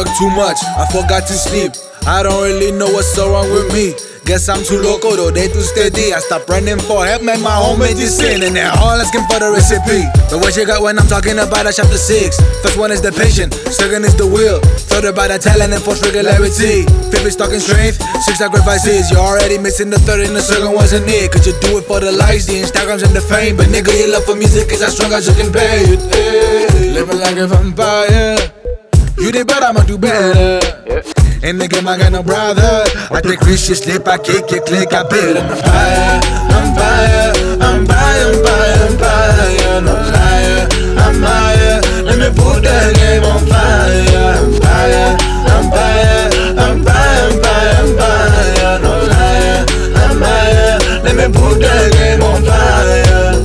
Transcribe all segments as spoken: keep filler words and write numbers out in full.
work too much, I forgot to sleep. I don't really know what's so wrong with me. Guess I'm too loco though, they too steady. I stopped running for help, man, my homie just sin. And they're all asking for the recipe. But what you got when I'm talking about a chapter six? First one is the patient, second is the will. Third about the talent and fourth regularity. Fifth is talking strength, six sacrifices. You're already missing the third and the second wasn't it. Cause you do it for the likes, the Instagrams and the fame. But nigga, your love for music is as strong as you can pay it. Hey, living like a vampire. You did better, I'ma do better. In the game I got no brother. I take risks, you slip, I kick, you click, I build. I'm fire, I'm fire, I'm fire, I'm fire, I'm fire. No liar, I'm fire. Let me put the game on fire. I'm fire, I'm fire, I'm fire, I'm fire, I'm fire. No liar, I'm fire. Let me put the game on fire.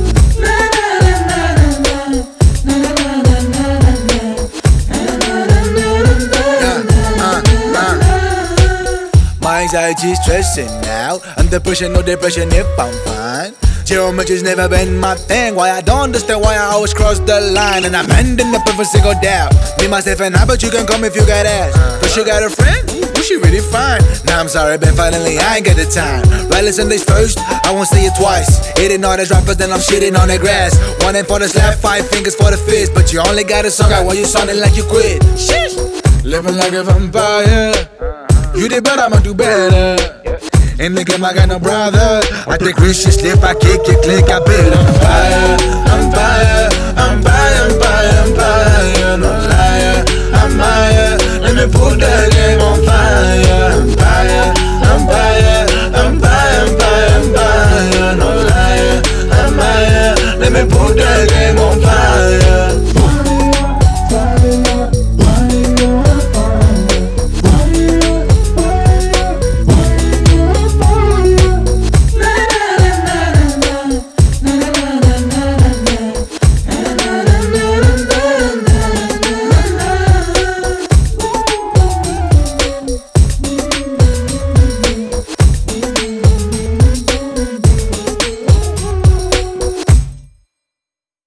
My anxiety's stressing out. Under pressure, no depression if I'm fine. Geometry's never been my thing. Why I don't understand why I always cross the line. And I'm ending up every single doubt. Me, myself, and I, but you can come if you got ass. But you got a friend? Ooh, she really fine. Nah, I'm sorry, but finally I ain't got the time. Right, listen this first, I won't say it twice. Hitting all these rappers, then I'm shitting on the grass. One hand for the slap, five fingers for the fist. But you only got a song out while you sounding like you quit. Sheesh. Living like a vampire. You did better, I'ma do better. In the game I got no brother. I take risks, you slip, I kick, you click, I build. I'm fire, I'm fire, I'm fire, I'm fire, I'm fire. No liar, I'm fire. Let me put the game on fire. I'm fire, I'm fire.